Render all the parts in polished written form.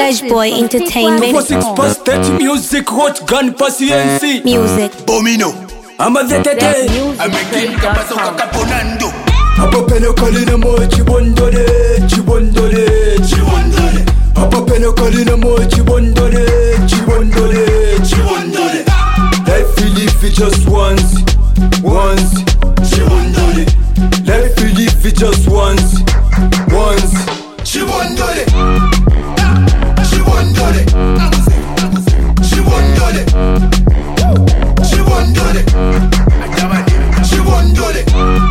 Pledge Boy Entertainment. 46 music, hot gun, paciency. Music. Bomino. I'm a ZTT. I'm a king, Kapasoka Caponando. Apapeno kalina mo chibondole, chibondole, chibondole. Apapeno kalina mo chibondole, chibondole, chibondole. Life you live it just once, once, chibondole. Life you live it just once, once, chibondole, chibondole, chibondole, chibondole, chibondole.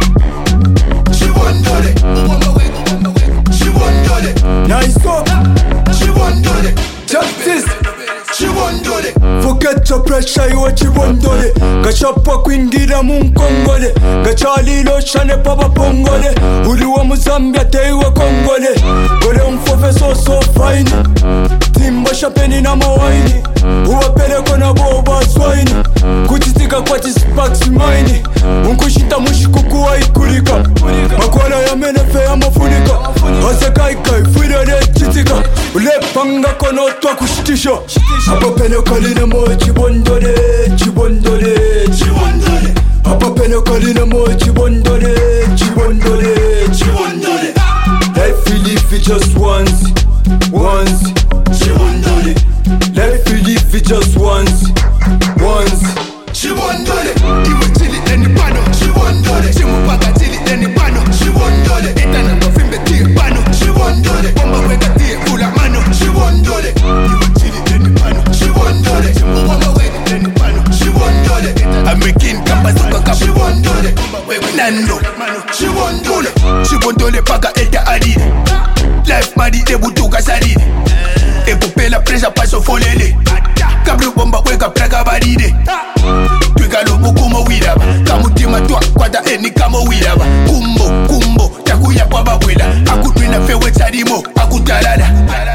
Nice up. She won't do it. Justice. She won't do it. Forget your pressure, you what you won't do it. Gachapa kwingira munkongole. Gachalilo shane papa pongole. Uliwa Muzambia teiwa kongole. Gole umfofe so fine. Timba shapeni na mawaini. Uwapele kona boba swine. Kutitika kwa tispax mine. Unkushita mushikukuwa ikulika. Makwala ya menefe ya mafunika. Hase kai fuida de chitika. Ule panga kono twa kushitisha. Hapa pene kalina mo chibondole, chibondole, chibondole. Hapa pene kalina mo chibondole, chibondole, chibondole. Life you live it just once, once, chibondole. Life you live it just once, once, chibondole. Iwe chili eni pano, chibondole. Chimupaka chili eni pano, chibondole. Etana mafimbe tie pano, chibondole. Bomba weka tie kula mano, chibondole. Iwe chili eni pano, chibondole. Bomba weka eni pano, chibondole. American Kapasoka Caponando. Nando, chibondole. Chibondole paka eta adide. Life madi debutuka saride. Ekupela presa paso folele. Kabru bomba weka praga baride. Twika lobo kumo wiraba. Kamutima twa kwata eni kamo wiraba. Kumbo, takuya kwa babwela. Akutwina fewe charimo, akutalala.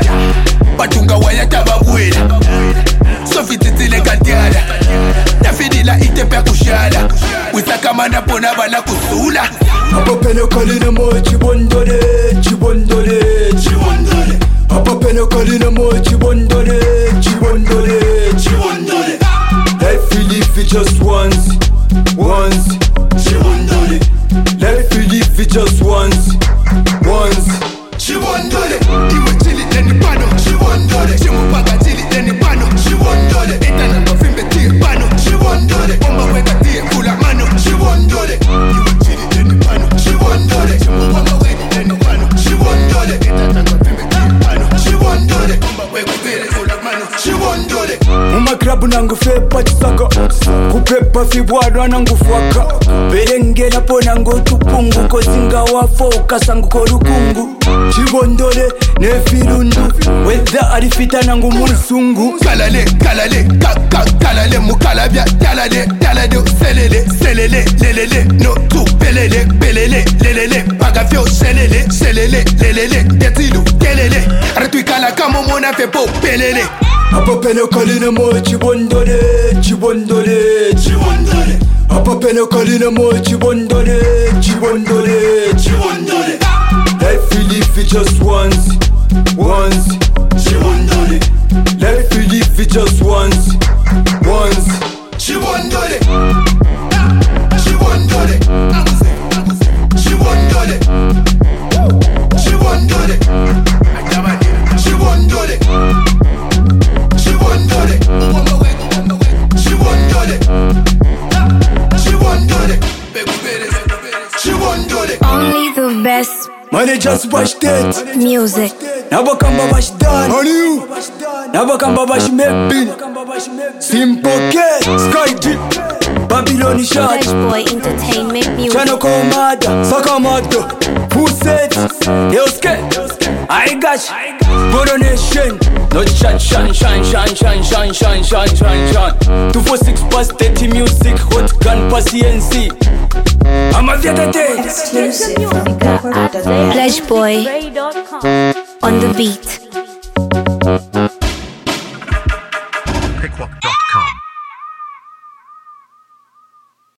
Patunga waya tababuela. Sofititile katiala. Nafidila itepea kushala. Wisaka mana pona bana kusula. Apapeno kalina mo chibondole, chibondole, chibondole. Apapeno kalina mo chibondole, chibondole, chibondole. Life you live it just once, once, chibondole. Life you live it just once, once, chibondole. Iwe chili eni pano, chibondole. Chimupaka chili eni pano, chibondole. Etana mafimbe tie pano, chibondole. Bomba weka tie kula mano, chibondole. Iwe chili eni pano, chibondole. Bomba weka eni pano, chibondole. Etana mafimbe tie pano, chibondole. Bomba weka tie kula mano, chibondole. Muma krabu nangu fepa chisaka. Kupepa fibwadwa nangu fwaka. Berengela po nangu tupungu. Kozinga wafo ukasangu korukungu. Chibondole nefirundu. Weda arifita nangu musungu. Kalale, kalale, mukalabia. Talade, selele, lelele. No tu pelele, lelele. Pagafio, selele, lelele. Detilu, kelele. Retwikala kamo mona fepo, pelele. Apapeno kalina mo chibondole, chibondole, chibondole. Apapeno kalina mo chibondole, chibondole, chibondole. Life you live it just once, once, chibondole. Life you live it just once, once, chibondole, chibondole, chibondole, chibondole, chibondole. Only the best. Money just watch that. Music. Nabakamba bash done. Money you. Nabakamba bash mebin. Simple K. Sky deep. Babylon shot. Pledge Boy Entertainment. Music. Chano komada. Sakamado. Who said? Yoske. I got Boro Nation. No shine. 246 past 30 music. Hot gun paciency. I'm a ZTT. Exclusive from Pledge Pledge Boy on the beat.